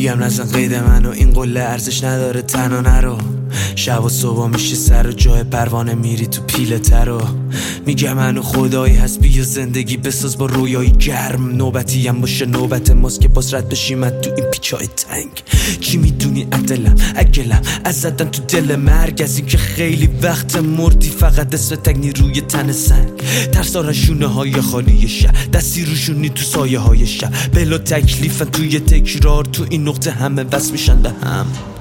میگم نزن قید منو، این قله ارزش نداره تنها نرو. شب و صبح میشه سر و جای پروانه میری تو پیله ترو. میگم منو خدایی هست بیا زندگی بساز با رویایی گرم. نوبتی هم باشه نوبت ماست که باز رد بشیم از تو این پیچای تنگ. چی میدونی عدلم اگلم از زدن تو دل مرگ، از این که خیلی وقت مردی فقط اسم تگنی روی تن سنگ. ترسارن شونه های خالی شهر، دستی روشونی تو سایه های شهر. بلا تکلیفن توی تکرار، تو این نقطه همه وصل میشن به هم.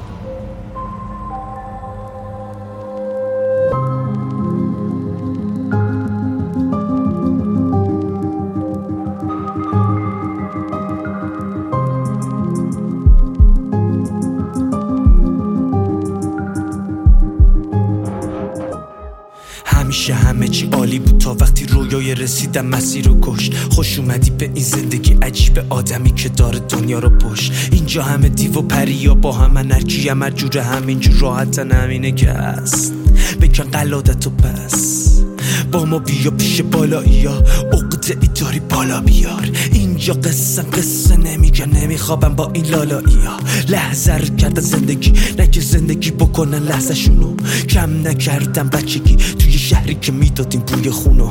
همیشه همه چی عالی بود تا وقتی رویای رسیدم مسیر رو کشت. خوش اومدی به این زندگی عجیب، آدمی که داره دنیا رو پشت. اینجا همه دیو و پریا با همن، هرکی هم هر جوره همینجور راحتن، همینه که هست. بکن قلادتو پس با ما بیا پیش بالایی ها، عقده ای داری بالا بیار. اینجا قصه نمیگن، نمیخوابم با این لالایی ها. لحظه رو کردن زندگی، نه که زندگی بکنن لحظه شونو. کم نکردم بچگی توی شهری که میدادیم بوی خونو.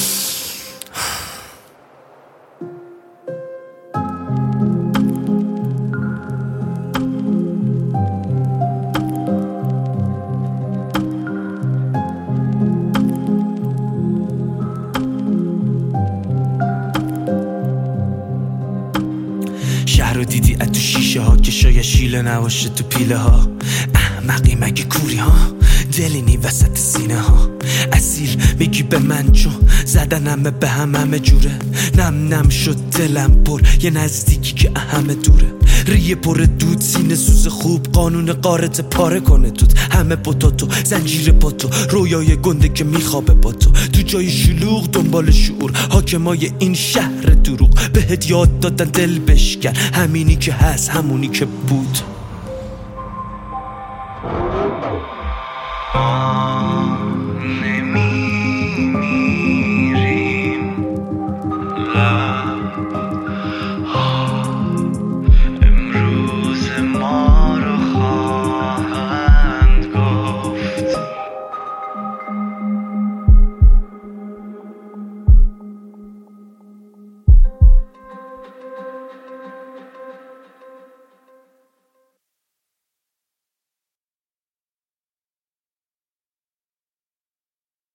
شهر رو دیدی از تو شیشه ها که شاید شیله نباشه تو پیله ها. احمقی مگه کوری ها، دلینی وسط سینه ها. اسیر میگی به من چون زدن همه به همه جوره. نم شد دلم پر یه نزدیکی که همه دوره. ریه پر دود سینه سوز خوب، قانون قارت پاره کنه دود. همه پتاتو زنجیر پاتو، رویای گنده که میخوابه با تو. تو جای شلوغ دنبال شعور، حاکمای این شهر دروغ. بهت یاد دادن دل بشکن، همینی که هست همونی که بود.